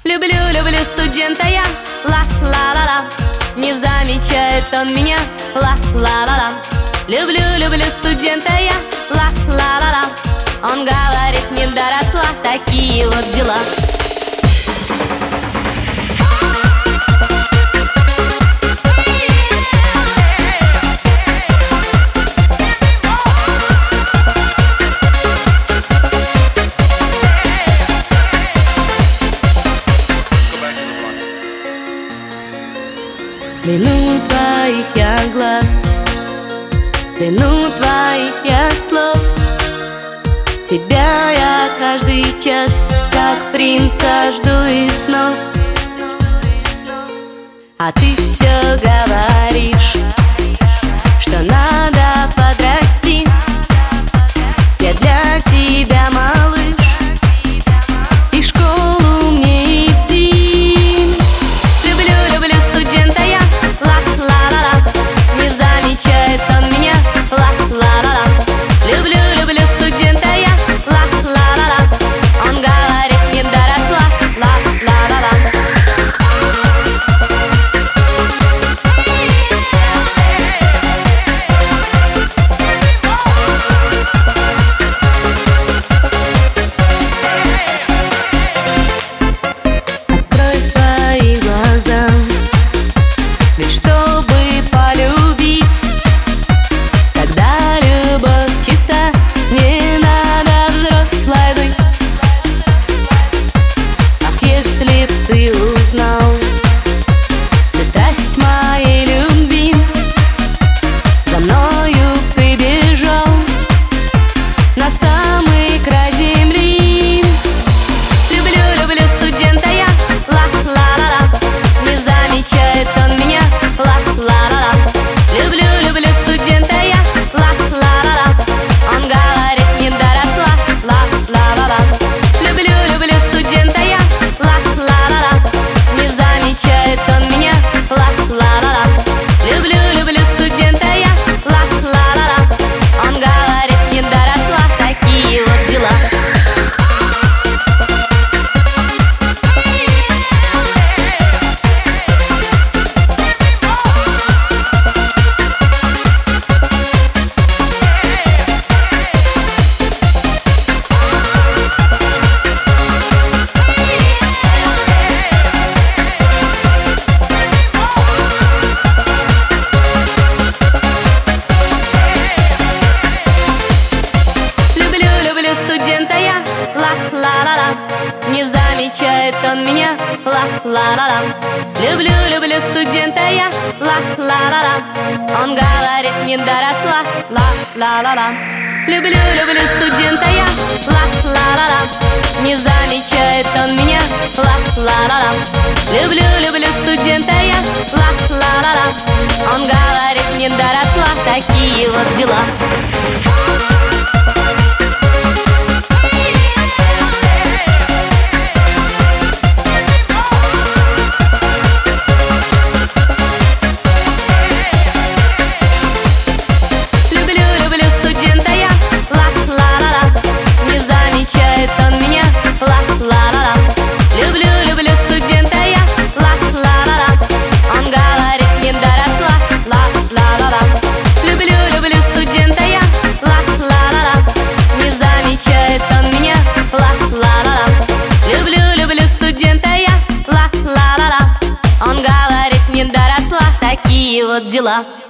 Люблю, люблю студента я, ла-ла-ла-ла. Не замечает он меня, ла-ла-ла-ла. Люблю, люблю студента я, ла-ла-ла-ла. Он говорит, не доросла, такие вот дела. Длину твоих я глаз, длину твоих я слов. Тебя я каждый час, как принца, жду из снов. А ты все говоришь, что надо подрасти. Я для тебя малыш, и в школу мне идти. Люблю, люблю студента я, ла-ла-ла-ла. Не замечает он меня, ла-ла-ла-ла. Люблю, люблю студента я, ла-ла-ла-ла. Он говорит, не доросла, ла-ла-ла-ла. Открой свои глаза, ведь чтобы полюбить, когда любовь чиста, не надо взрослой быть. Ах, если б ты узнал всю страсть моей любви, за мною ты бежал на самый край земли. Люблю, люблю студента я, ла-ла-ла-ла. Не замечает он меня, ла-ла-ла-ла. Люблю, люблю студента я, ла-ла-ла-ла. Он говорит, не доросла, ла-ла-ла-ла. Люблю, люблю студента я, ла-ла-ла-ла. Не замечает он меня, ла-ла-ла-ла. Люблю, люблю студента я, ла-ла-ла-ла. Он говорит, не доросла, такие вот дела. Люблю, люблю студента я, ла-ла-ла-ла. Не замечает он меня, ла-ла-ла-ла. Люблю, люблю студента я, ла-ла-ла-ла. Он говорит, не доросла, ла-ла-ла-ла. Люблю, люблю студента я, ла-ла-ла-ла. Не замечает он меня, ла-ла-ла-ла. Люблю, люблю студента я, ла-ла-ла-ла. Он говорит, не доросла, такие вот дела. Люблю, люблю студента я, ла-ла-ла-ла. Не замечает он меня, ла-ла-ла-ла. Люблю, люблю студента я, ла-ла-ла-ла. Он говорит, не доросла, ла-ла-ла-ла. Люблю, люблю студента я, ла-ла-ла-ла. Не замечает он меня, ла-ла-ла-ла. Люблю, люблю студента я, ла-ла-ла-ла. Он говорит, не доросла, такие вот дела.